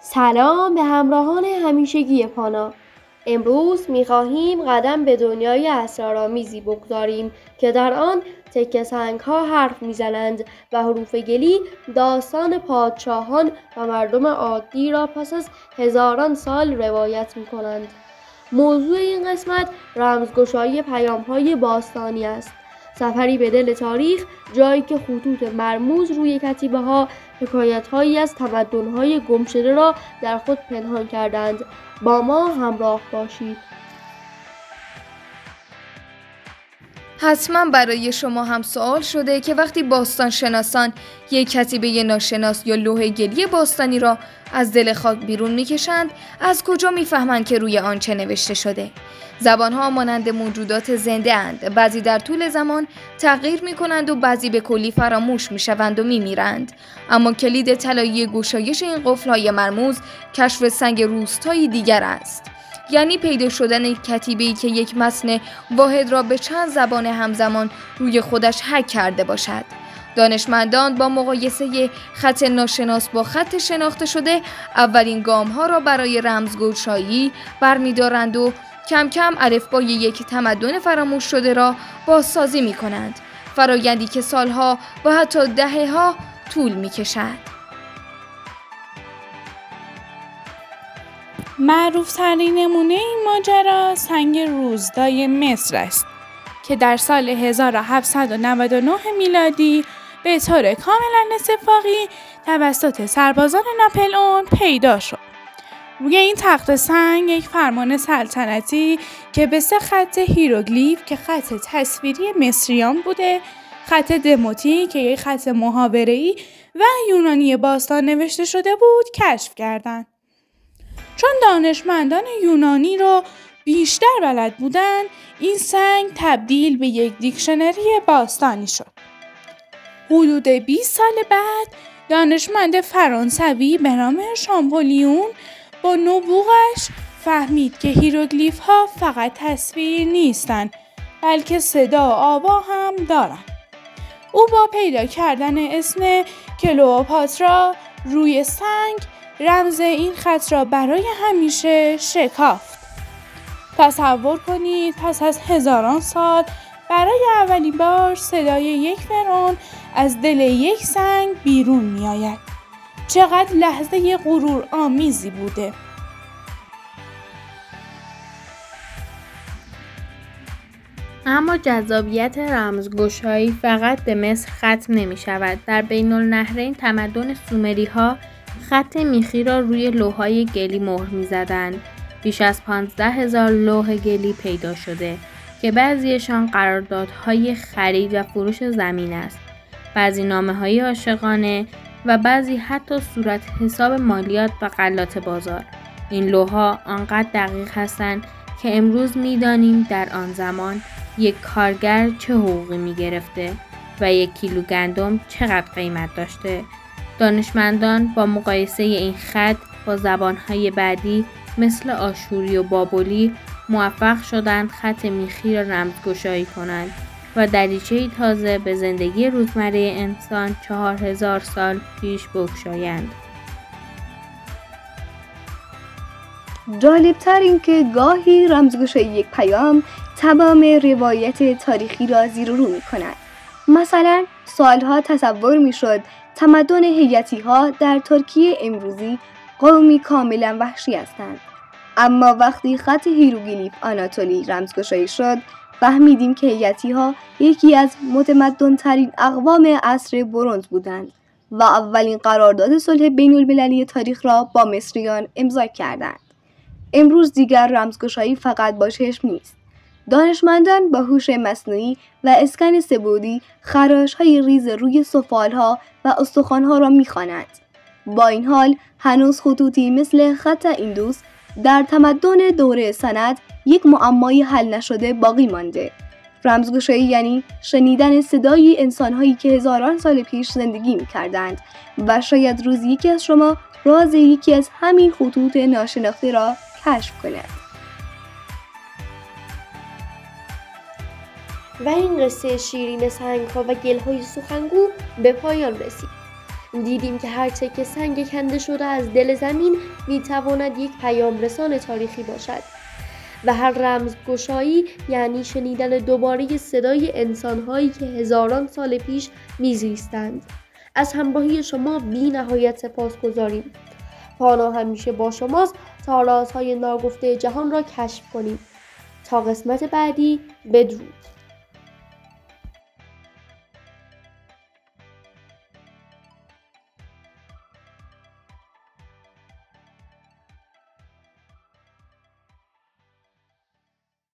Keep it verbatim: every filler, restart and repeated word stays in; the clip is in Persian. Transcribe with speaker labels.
Speaker 1: سلام به همراهان همیشگی پانا. امروز می‌خواهیم قدم به دنیای اسرارآمیزی بگذاریم که در آن تکه سنگ‌ها حرف می‌زنند و حروف گلی داستان پادشاهان و مردم عادی را پس از هزاران سال روایت می‌کنند. موضوع این قسمت رمزگشایی پیام‌های باستانی است. سفری به دل تاریخ، جایی که خطوط مرموز روی کتیبه‌ها حکایت‌هایی از تمدن‌های گمشده را در خود پنهان کردند. با ما همراه باشید.
Speaker 2: حتما برای شما هم سوال شده که وقتی باستان شناسان یک کتیبه ناشناس یا لوح گلی باستانی را از دل خاک بیرون میکشند، از کجا میفهمند که روی آن چه نوشته شده؟ زبانها مانند موجودات زنده اند، بعضی در طول زمان تغییر میکنند و بعضی به کلی فراموش میشوند و میمیرند. اما کلید طلایی گشایش این قفل‌های مرموز کشف سنگ روستایی دیگر است. یعنی پیدا شدن کتیبه‌ای که یک متن واحد را به چند زبان همزمان روی خودش حک کرده باشد. دانشمندان با مقایسه خط ناشناس با خط شناخته شده اولین گام‌ها را برای رمزگشایی برمی‌دارند و کم کم الفبای یک تمدن فراموش شده را بازسازی می‌کنند. فرایندی که سالها و حتی دهه‌ها طول می‌کشد.
Speaker 3: معروفترین نمونه این ماجرا سنگ روزدای مصر است که در سال هزار و هفتصد و نود و نه میلادی به طور کاملا اتفاقی توسط سربازان ناپلئون پیدا شد. روی این تخت سنگ یک فرمان سلطنتی که به سه خط هیروگلیف که خط تصویری مصریان بوده، خط دموتی که یک خط محاوره‌ای و یونانی باستان نوشته شده بود کشف کردند. چون دانشمندان یونانی رو بیشتر بلد بودن، این سنگ تبدیل به یک دیکشنری باستانی شد. حدود بیست سال بعد دانشمند فرانسوی به نام شامپولیون با نبوغش فهمید که هیروگلیف ها فقط تصویر نیستن، بلکه صدا و آوا هم دارن. او با پیدا کردن اسم کلئوپاترا روی سنگ رمز این خط را برای همیشه شکافت. تصور کنید پس از هزاران سال برای اولین بار صدای یک فرعون از دل یک سنگ بیرون می آید. چقدر لحظه غرور آمیزی بوده.
Speaker 4: اما جذابیت رمزگشایی فقط به مصر ختم نمی شود. در بین النهرین تمدن سومری ها خط میخی را روی لوح‌های گلی مهر می‌زدند. بیش از پانزده هزار لوح گلی پیدا شده که بعضیشان قراردادهای خرید و فروش زمین است، بعضی نامه‌های عاشقانه و بعضی حتی صورت حساب مالیات و غلات بازار. این لوح‌ها آنقدر دقیق هستند که امروز می‌دانیم در آن زمان یک کارگر چه حقوقی می‌گرفته و یک کیلو گندم چقدر قیمت داشته. دانشمندان با مقایسه این خط با زبانهای بعدی مثل آشوری و بابلی موفق شدند خط میخی را رمزگشایی کنند و دریچه‌ای تازه به زندگی روزمره انسان چهار هزار سال پیش بگشایند.
Speaker 5: جالبتر این که گاهی رمزگشایی یک پیام تمام روایت تاریخی را زیر و رو می کند. مثلا سالها تصور می شد تمدن هیتی‌ها در ترکیه امروزی قومی کاملا وحشی هستند. اما وقتی خط هیروگلیف آناتولی رمزگشایی شد، فهمیدیم که هیتی‌ها یکی از متمدن‌ترین اقوام عصر برنز بودند و اولین قرارداد صلح بین‌المللی تاریخ را با مصریان امضا کردند. امروز دیگر رمزگشایی فقط با چشم نیست. دانشمندان با هوش مصنوعی و اسکن سه‌بعدی خراش‌های ریز روی سفال‌ها و استخوان‌ها را می‌خوانند. با این حال هنوز خطوطی مثل خط ایندوس در تمدن دوره سند یک معمای حل نشده باقی مانده. رمزگشایی یعنی شنیدن صدای انسان‌هایی که هزاران سال پیش زندگی می‌کردند و شاید روزی یکی از شما راز یکی از همین خطوط ناشناخته را کشف کند.
Speaker 1: و این قصه شیرین سنگ‌ها و گل‌های سخنگو به پایان رسید. دیدیم که هر تکه سنگ کنده شده از دل زمین میتواند یک پیام رسان تاریخی باشد و هر رمزگشایی یعنی شنیدن دوباره صدای انسان‌هایی که هزاران سال پیش میزیستند. از همراهی شما بی نهایت سپاسگزاریم. پانا همیشه با شماست تا رازهای ناگفته جهان را کشف کنیم. تا قسمت بعدی، بدرود.